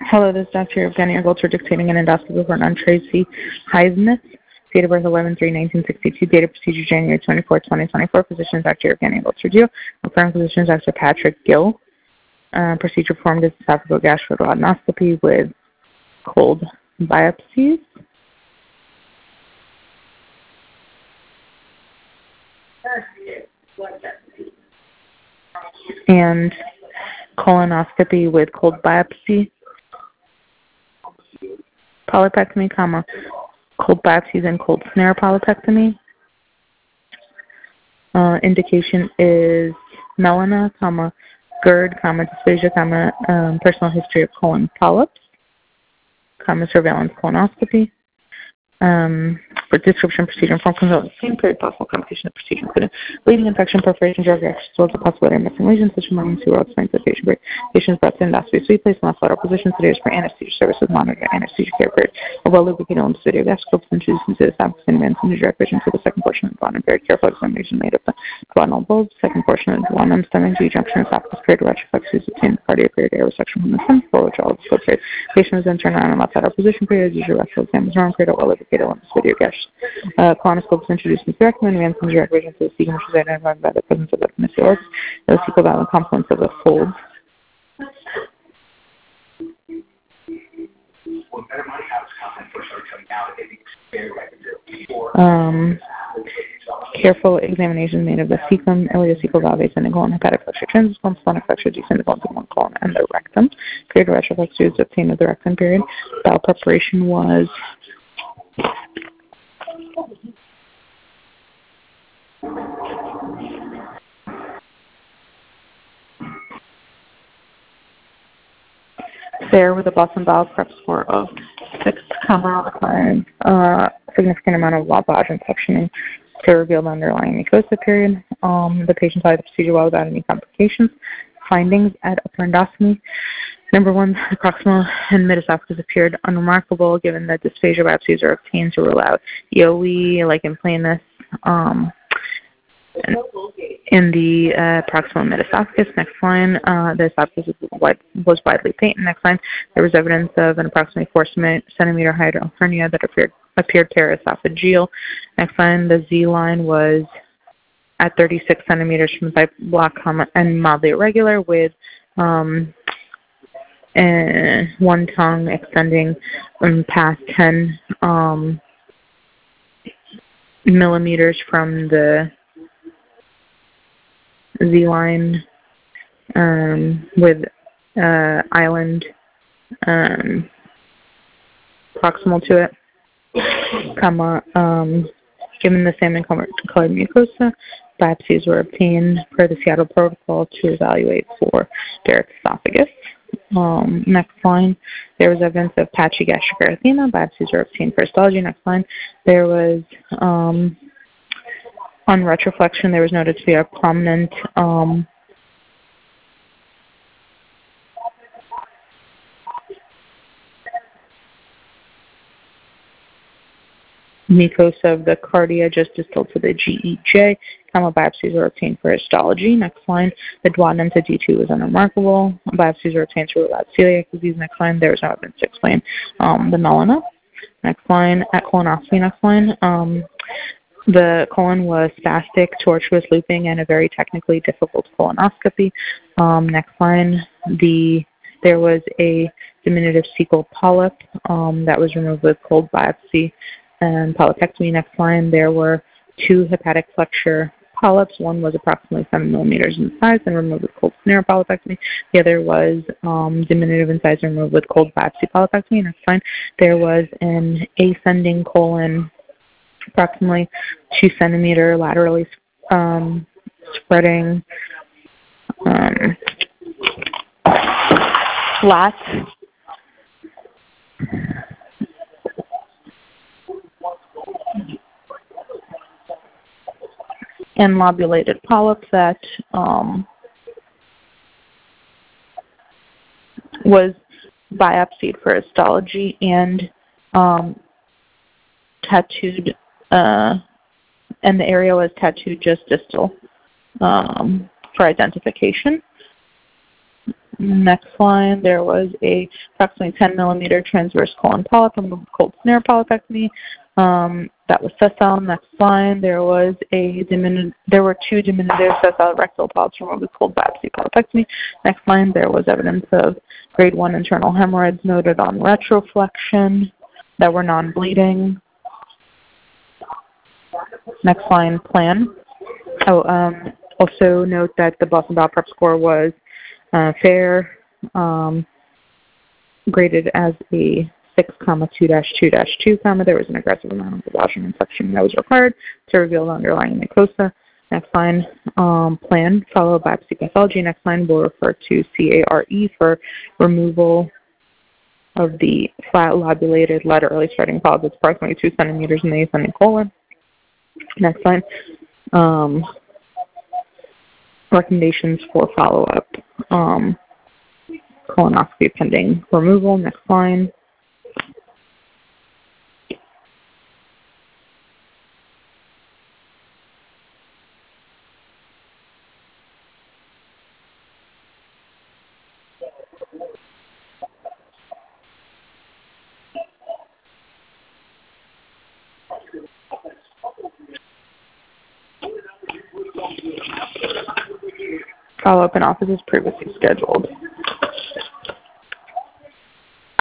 Hello, this is Dr. Evgenia Goltzer dictating an endoscopy report on Tracy Highsmith. Date of birth 11/3/1962. Date of procedure January 24, 2024. Physician Dr. Evgenia Goltzer. Referring physician Dr. Patrick Gill. Procedure performed as esophageal gastroduodenoscopy with cold biopsies. And colonoscopy with cold biopsy. Polypectomy, cold biopsies and cold snare polypectomy. Indication is melena, GERD, dysphagia, personal history of colon polyps, surveillance colonoscopy. For description, procedure, and form consult the same period. Possible complication of procedure including bleeding, infection, perforation, drug reaction, as well as the possibility of missing lesions, such as emergency oral explains the patient break. Patients brought to endoscopy suite, placed in left lateral position, sedated for anesthesia services, monitored anesthesia care period. A well-lubricated lymphocytic gastroscope is introduced into the esophagus and advanced into direct vision for the second portion of the duodenum. Very careful examination made of the duodenal bulb. Second portion of the duodenum, stomach, G-junction, esophagus period, retroflex is obtained, cardiac period, air resection from the stomach, forward withdrawal of the scope period. Patient is then turned around in left lateral position period, usually rectal exam is wrong period, well-lubricated lymphocytic gastroscope. Colonoscope is introduced into the rectum and advanced into direct vision to the cecum, which is identified by the presence of epimysial the cecal valve and confluence of the folds. Careful examination made of the cecum, ileocecal valve, ascending colon, hepatic flexure, transverse splenic flexure, descending colon, sigmoid colon, and the rectum. Period of retroflexure is obtained of the rectum period. Bowel preparation was there with a Boston bowel prep score of 6, requiring a significant amount of lavage and suctioning to reveal the underlying mucosa period. The patient followed the procedure well without any complications. Findings at upper endoscopy. Number 1, the proximal and mid-esophagus appeared unremarkable given that dysphagia biopsies are obtained to rule out EOE, lichen planus, in the proximal mid-esophagus. Next line, the esophagus was widely patent. Next line, there was evidence of an approximately 4 centimeter hiatal hernia that appeared paraesophageal. Next line, the Z line was at 36 centimeters from the pipe block and mildly irregular with one tongue extending past 10 millimeters from the Z line with island proximal to it, given the salmon-colored mucosa, biopsies were obtained per the Seattle protocol to evaluate for Barrett's esophagus. Next line, there was evidence of patchy gastric erythema. Biopsies were obtained for histology. Next line, there was on retroflexion, there was noted to be a prominent mucosa of the cardia just distal to the GEJ. Biopsies were obtained for histology. Next line, the duodenum to D2 was unremarkable. Biopsies were obtained to rule out celiac disease. Next line, there was no evidence to explain the melena. Next line, at colonoscopy. Next line, the colon was spastic, tortuous, looping, and a very technically difficult colonoscopy. Next line, there was a diminutive cecal polyp that was removed with cold biopsy and polypectomy. Next line, there were 2 hepatic flexure polyps. One was approximately 7 millimeters in size and removed with cold snare polypectomy. The other was diminutive in size and removed with cold biopsy polypectomy. Next line, there was an ascending colon, approximately 2 centimeter laterally spreading flat and lobulated polyp that was biopsied for histology and tattooed, and the area was tattooed just distal for identification. Next line, there was a approximately 10 millimeter transverse colon polyp from a cold snare polypectomy. That was sessile. Next line, there were two diminutive sessile rectal polyps from a cold biopsy polypectomy. Next line, there was evidence of grade 1 internal hemorrhoids noted on retroflexion that were non-bleeding. Next line, plan. Also note that the Boston Bowel Prep score was fair, graded as a 6,2-2-2. There was an aggressive amount of vaginal infection that was required to reveal the underlying mucosa. Next line, plan, follow biopsy pathology. Next line will refer to CARE for removal of the flat lobulated laterally spreading polyp that's approximately 2 centimeters in the ascending colon. Next line, recommendations for follow-up colonoscopy pending removal. Next line. Follow-up in office is previously scheduled.